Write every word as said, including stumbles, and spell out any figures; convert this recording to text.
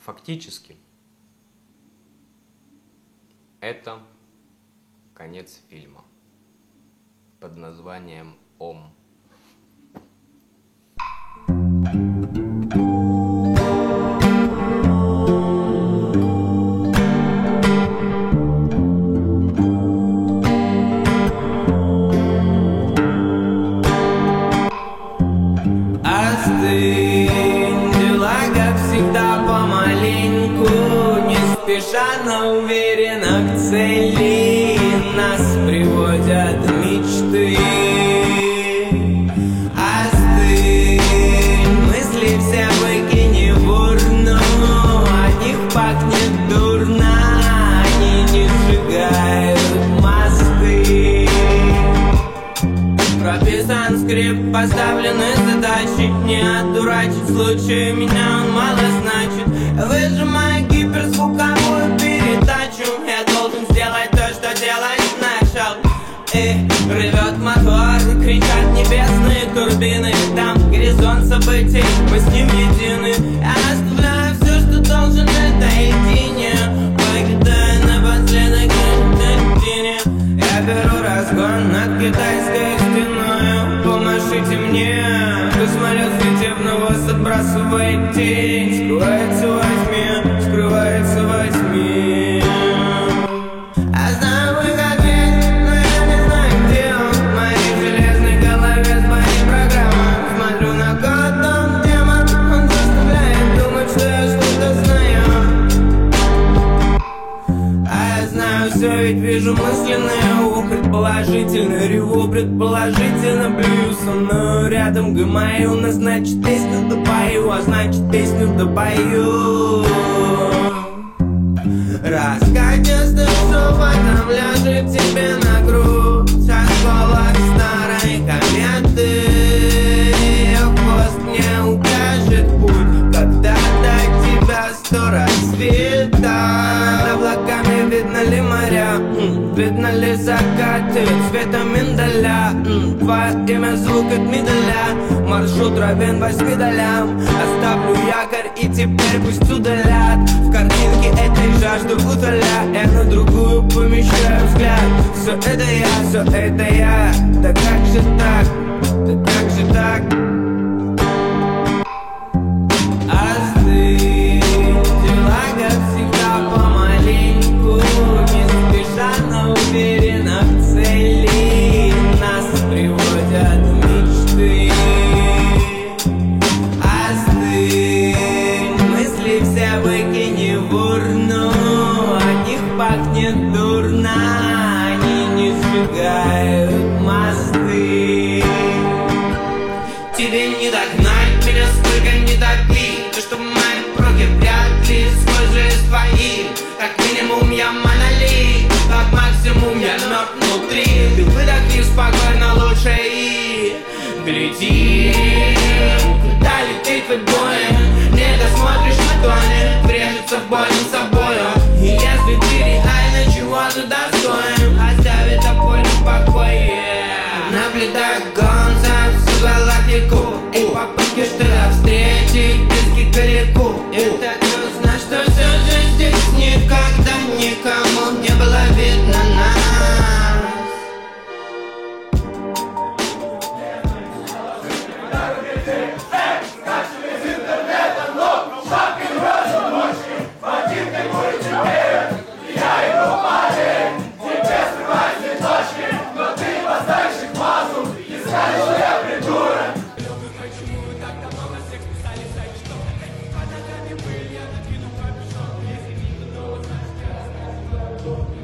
Фактически, это конец фильма под названием «Ом». Но уверенно к цели нас приводят мечты. Остынь, мысли все выкини в урну, от них пахнет дурно, они не сжигают мосты. Прописан скрипт, поставлены задачи, не отдурачить случай, меня он мало значит. Выжимая гиперзвуковую передачу, я должен сделать то, что делать начал. И ревет мотор, кричат небесные турбины, там горизонт событий, мы с ним едины. Я оставляю все, что должен этой льдине, покидая напоследок на льдине. Я беру разгон над китайской стеной, помашите мне. Посмотрел светив, но вас отбрасывает тень, скрывается во тьме, скрывается во тьме. Я знаю выход есть, но я не знаю, где он. В моей железной голове с моей программой. Смотрю на код, он демон, он заставляет думать, что я что-то знаю. А я знаю все, ведь вижу мысленное у предположительно реву, предположительно плюю со мной рядом гмаю, но значит песню допою, а значит песню допою. Раскатистый шепот там ляжет тебе на грудь, осколок старой кометы, хвост мне укажет путь, когда до тебя сто рассветов. Над облаками видно ли моря, видно ли закаты цвета миндаля. Твое имя звук от медаля, маршрут равен восьми долям. Оставлю якорь и теперь пусть удалят в картинке этой жажду утоля. Я на другую помещаю взгляд. Все это я, все это я. Да как же так, да как же так? Остынь, дела как всегда помаленьку, не спеша, но уверенно в цели нас приводят мечты. Остынь, мысли все выкини в урну, от них пахнет дурно, они не сжигают мосты. Тебе не догнать меня, сколько не топи, то что мои проги вряд ли схожи с твоим. Как минимум я монолит, как максимум я мертв внутри. Ты выдохни спокойно лучше и гляди, куда летит твой бой. Не досмотришь на тоне, врежется в бой с собою. И если ты реально чего-то достоин, оставит такой в покое. Наблюдаю гонца всю галактику, и попытки что-то встретить близкий к далеку. Это грустно, что все же здесь никогда никому не было видно нас. Thank you.